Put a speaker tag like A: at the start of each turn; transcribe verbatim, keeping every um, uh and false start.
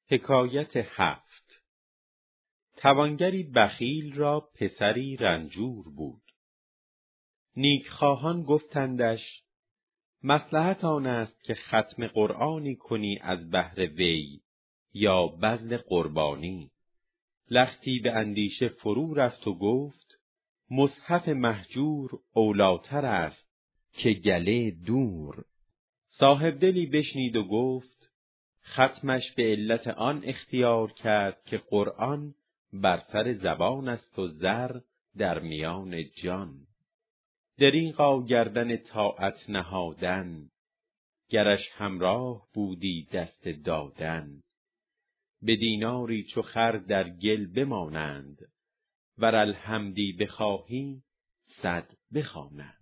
A: حکایت هفت. توانگری بخیل را پسری رنجور بود. نیکخواهان گفتندش مصلحت آن است که ختم قرآنی کنی از بهر وی یا بذل قربانی. لختی به اندیشه فرو رفت و گفت مصحف مهجور اولیتر است که گله دور. صاحبدلی بشنید و گفت ختمش به علت آن اختیار کرد که قرآن بر سر زبان است و زر در میان جان. دریغا گردن طاعت نهادن، گرش همراه بودی دست دادن. به دیناری چو خر در گل بمانند، ور الحمدی بخواهی صد بخوانند.